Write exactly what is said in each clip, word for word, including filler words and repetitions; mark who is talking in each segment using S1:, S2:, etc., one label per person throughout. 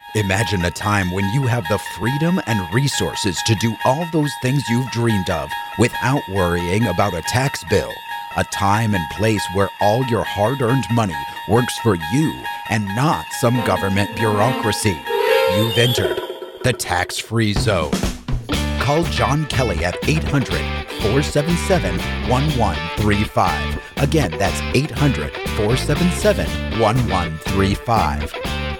S1: Imagine a time when you have the freedom and resources to do all those things you've dreamed of without worrying about a tax bill. A time and place where all your hard-earned money works for you and not some government bureaucracy. You've entered the tax-free zone. Call John Kelly at eight hundred, four seven seven, one one three five. Again, that's eight hundred, four seven seven, one one three five.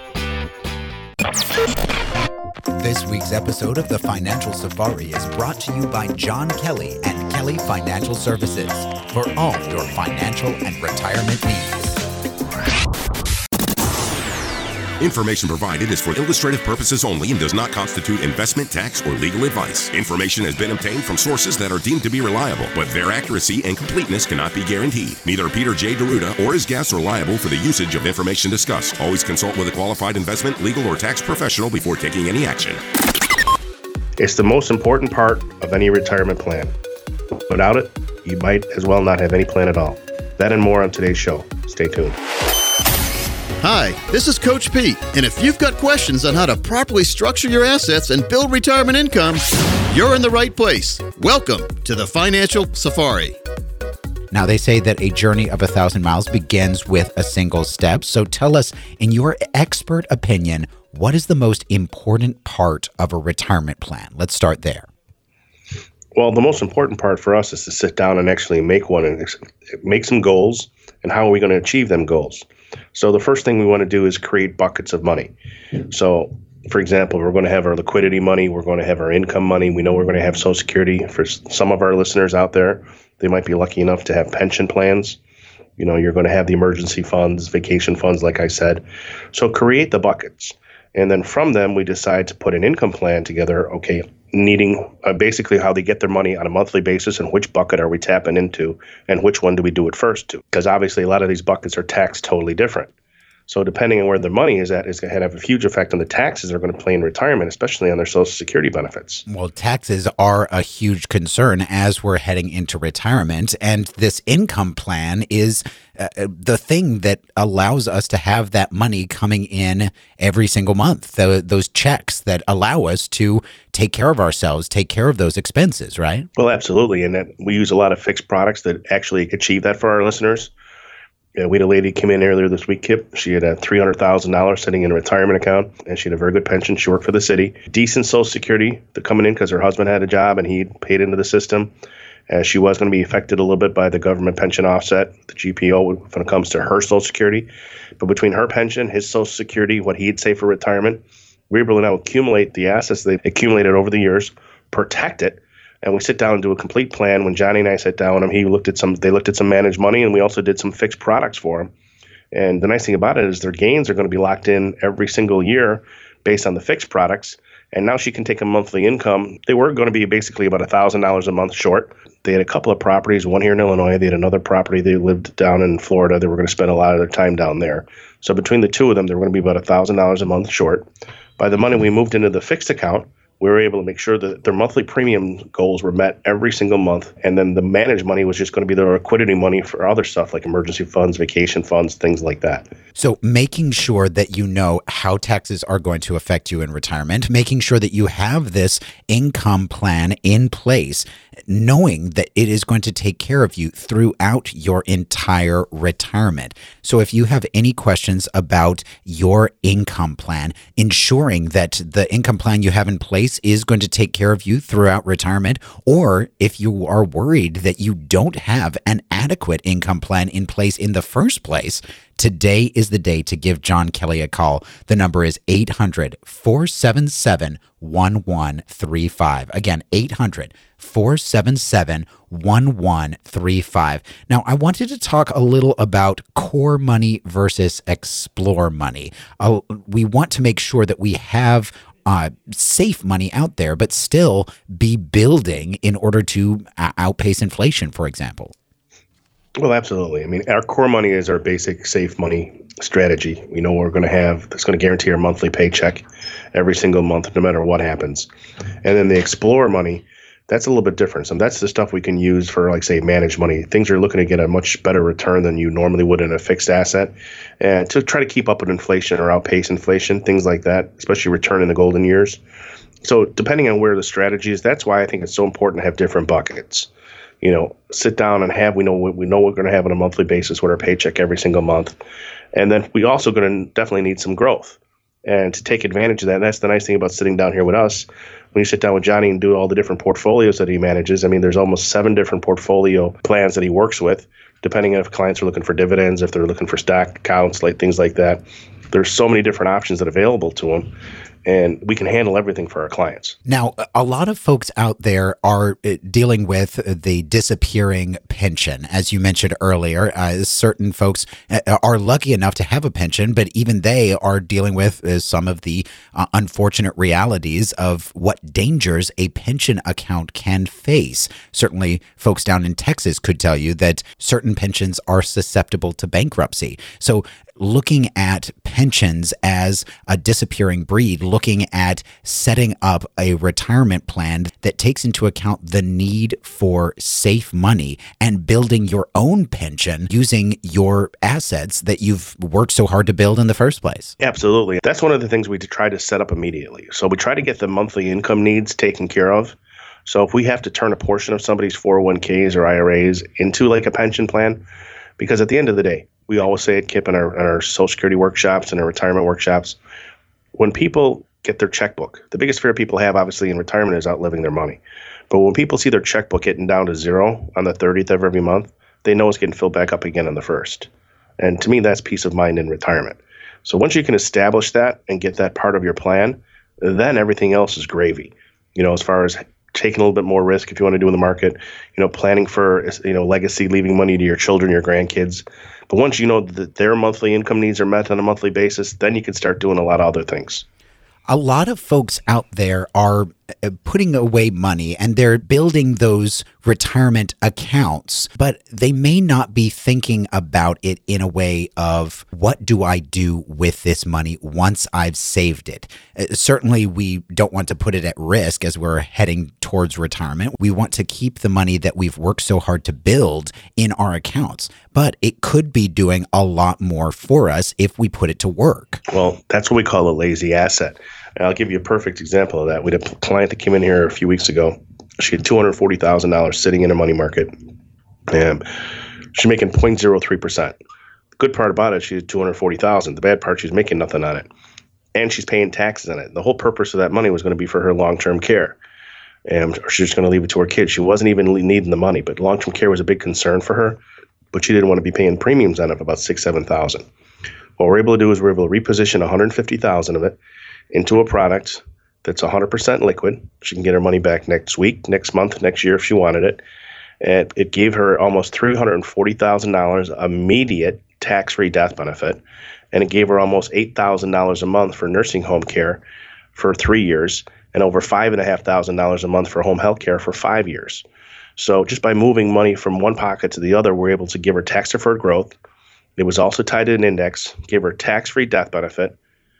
S1: This week's episode of The Financial Safari is brought to you by John Kelly and Kelly Financial Services for all your financial and retirement needs.
S2: Information provided is for illustrative purposes only and does not constitute investment, tax, or legal advice. Information has been obtained from sources that are deemed to be reliable, but their accuracy and completeness cannot be guaranteed. Neither Peter J. Deruta or his guests are liable for the usage of information discussed. Always consult with a qualified investment, legal, or tax professional before taking any action.
S3: It's the most important part of any retirement plan. Without it, you might as well not have any plan at all. That and more on today's show. Stay tuned.
S4: Hi, this is Coach Pete, and if you've got questions on how to properly structure your assets and build retirement income, you're in the right place. Welcome to the Financial Safari.
S1: Now, they say that a journey of a thousand miles begins with a single step. So tell us, in your expert opinion, what is the most important part of a retirement plan? Let's start there.
S3: Well, the most important part for us is to sit down and actually make one and make some goals, and how are we going to achieve them goals? So the first thing we want to do is create buckets of money. So, for example, we're going to have our liquidity money. We're going to have our income money. We know we're going to have Social Security. For some of our listeners out there, they might be lucky enough to have pension plans. You know, you're going to have the emergency funds, vacation funds, like I said. So create the buckets. And then from them, we decide to put an income plan together, okay, needing uh, basically how they get their money on a monthly basis and which bucket are we tapping into and which one do we do it first to. Because obviously a lot of these buckets are taxed totally different. So depending on where their money is at, is going to have a huge effect on the taxes they're going to pay in retirement, especially on their Social Security benefits.
S1: Well, taxes are a huge concern as we're heading into retirement. And this income plan is uh, the thing that allows us to have that money coming in every single month, the, those checks that allow us to take care of ourselves, take care of those expenses, right?
S3: Well, absolutely. And that we use a lot of fixed products that actually achieve that for our listeners. Yeah, we had a lady come in earlier this week, Kip. She had a three hundred thousand dollars sitting in a retirement account, and she had a very good pension. She worked for the city. Decent Social Security to coming in because her husband had a job and he paid into the system. Uh, she was going to be affected a little bit by the government pension offset, the G P O, when it comes to her Social Security. But between her pension, his Social Security, what he'd save for retirement, we were able to now accumulate the assets they accumulated over the years, protect it, and we sit down and do a complete plan. When Johnny and I sat down with him, he looked at some, they looked at some managed money, and we also did some fixed products for him. And the nice thing about it is their gains are going to be locked in every single year based on the fixed products. And now she can take a monthly income. They were going to be basically about one thousand dollars a month short. They had a couple of properties, one here in Illinois. They had another property. They lived down in Florida. They were going to spend a lot of their time down there. So between the two of them, they were going to be about one thousand dollars a month short. By the money we moved into the fixed account, we were able to make sure that their monthly premium goals were met every single month. And then the managed money was just going to be their liquidity money for other stuff like emergency funds, vacation funds, things like that.
S1: So making sure that you know how taxes are going to affect you in retirement, making sure that you have this income plan in place, knowing that it is going to take care of you throughout your entire retirement. So if you have any questions about your income plan, ensuring that the income plan you have in place is going to take care of you throughout retirement, or if you are worried that you don't have an adequate income plan in place in the first place, today is the day to give John Kelly a call. The number is eight hundred, four seven seven, one one three five. Again, eight hundred, four seven seven, one one three five. Now, I wanted to talk a little about core money versus explore money. Uh, we want to make sure that we have Uh, safe money out there, but still be building in order to uh, outpace inflation, for example.
S3: Well, absolutely. I mean, our core money is our basic safe money strategy. We know we're going to have, that's going to guarantee our monthly paycheck every single month, no matter what happens. And then the explore money, That's a little bit different. So that's the stuff we can use for, like, say, managed money. Things are looking to get a much better return than you normally would in a fixed asset, and to try to keep up with inflation or outpace inflation, things like that, especially return in the golden years. So depending on where the strategy is, that's why I think it's so important to have different buckets. You know, sit down and have, we know we know we're going to have on a monthly basis with our paycheck every single month. And then we also going to definitely need some growth. And to take advantage of that, and that's the nice thing about sitting down here with us. When you sit down with Johnny and do all the different portfolios that he manages, I mean, there's almost seven different portfolio plans that he works with, depending on if clients are looking for dividends, if they're looking for stock accounts, like things like that. There's so many different options that are available to him, and we can handle everything for our clients.
S1: Now, a lot of folks out there are dealing with the disappearing pension. As you mentioned earlier, uh, certain folks are lucky enough to have a pension, but even they are dealing with uh, some of the uh, unfortunate realities of what dangers a pension account can face. Certainly, folks down in Texas could tell you that certain pensions are susceptible to bankruptcy. So looking at pensions as a disappearing breed, looking at setting up a retirement plan that takes into account the need for safe money and building your own pension using your assets that you've worked so hard to build in the first place.
S3: Absolutely. That's one of the things we try to set up immediately. So we try to get the monthly income needs taken care of. So if we have to turn a portion of somebody's four oh one k's or I R As into like a pension plan, because at the end of the day, we always say at Kip in our, in our Social Security workshops and our retirement workshops, when people get their checkbook, the biggest fear people have obviously in retirement is outliving their money. But when people see their checkbook getting down to zero on the thirtieth of every month, they know it's getting filled back up again on the first. And to me, that's peace of mind in retirement. So once you can establish that and get that part of your plan, then everything else is gravy. You know, as far as taking a little bit more risk if you want to do in the market, you know, planning for, you know, legacy, leaving money to your children, your grandkids. But once you know that their monthly income needs are met on a monthly basis, then you can start doing a lot of other things.
S1: A lot of folks out there are putting away money and they're building those retirement accounts, but they may not be thinking about it in a way of, what do I do with this money once I've saved it? Uh, certainly, we don't want to put it at risk as we're heading towards retirement. We want to keep the money that we've worked so hard to build in our accounts, but it could be doing a lot more for us if we put it to work.
S3: Well, that's what we call a lazy asset. And I'll give you a perfect example of that. We had a client that came in here a few weeks ago. She had two hundred forty thousand dollars sitting in a money market, and she's making zero point zero three percent. The good part about it, she had two hundred forty thousand dollars. The bad part, she's making nothing on it, and she's paying taxes on it. The whole purpose of that money was going to be for her long-term care, and she's just going to leave it to her kids. She wasn't even needing the money, but long-term care was a big concern for her, but she didn't want to be paying premiums on it of about six, seven thousand. What we're able to do is we're able to reposition one hundred fifty thousand of it into a product that's one hundred percent liquid. She can get her money back next week, next month, next year if she wanted it. And it gave her almost three hundred forty thousand dollars immediate tax-free death benefit. And it gave her almost eight thousand dollars a month for nursing home care for three years and over five thousand five hundred dollars a month for home health care for five years. So just by moving money from one pocket to the other, we're able to give her tax-deferred growth. It was also tied to an index, gave her tax-free death benefit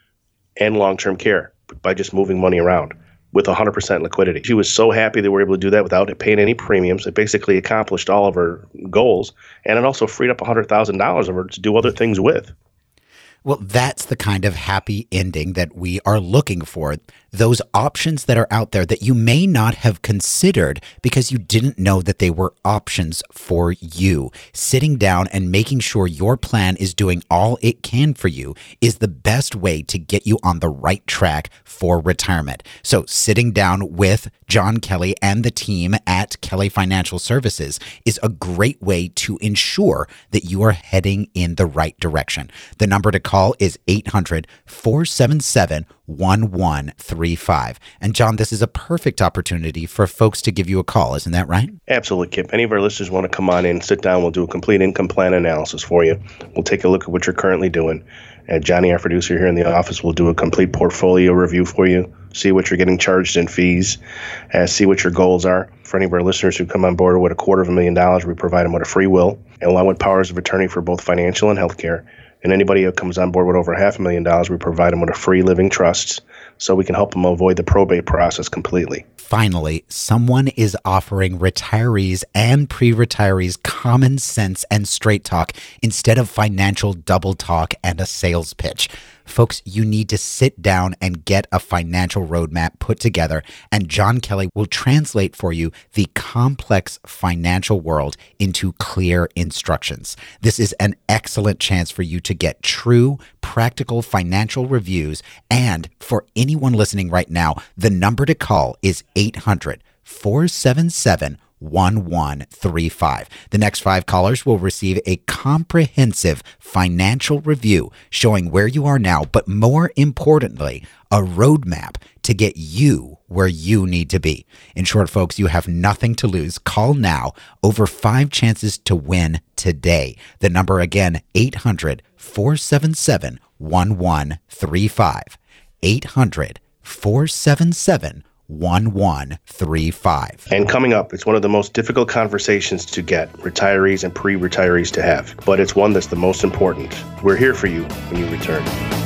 S3: and long-term care by just moving money around with one hundred percent liquidity. She was so happy that we were able to do that without paying any premiums. It basically accomplished all of her goals, and it also freed up one hundred thousand dollars of her to do other things with.
S1: Well, that's the kind of happy ending that we are looking for. Those options that are out there that you may not have considered because you didn't know that they were options for you. Sitting down and making sure your plan is doing all it can for you is the best way to get you on the right track for retirement. So sitting down with John Kelly and the team at Kelly Financial Services is a great way to ensure that you are heading in the right direction. The number to call is eight hundred, four seven seven, one one three five. And John, this is a perfect opportunity for folks to give you a call. Isn't that right?
S3: Absolutely, Kip. Any of our listeners want to come on in, sit down, we'll do a complete income plan analysis for you. We'll take a look at what you're currently doing. And Johnny, our producer here in the office, will do a complete portfolio review for you, see what you're getting charged in fees, and see what your goals are. For any of our listeners who come on board with a quarter of a million dollars, we provide them with a free will, along with powers of attorney for both financial and healthcare. And anybody who comes on board with over half a million dollars, we provide them with a free living trust so we can help them avoid the probate process completely.
S1: Finally, someone is offering retirees and pre-retirees common sense and straight talk instead of financial double talk and a sales pitch. Folks, you need to sit down and get a financial roadmap put together, and John Kelly will translate for you the complex financial world into clear instructions. This is an excellent chance for you to get true, practical financial reviews, and for anyone listening right now, the number to call is eight hundred, four seven seven, one one three five. The next five callers will receive a comprehensive financial review showing where you are now, but more importantly, a roadmap to get you where you need to be. In short, folks, you have nothing to lose. Call now. Over five chances to win today. The number again, eight hundred, four seven seven, one one three five. eight hundred, four seven seven, one one three five.
S3: And coming up, it's one of the most difficult conversations to get retirees and pre-retirees to have, but it's one that's the most important. We're here for you when you return.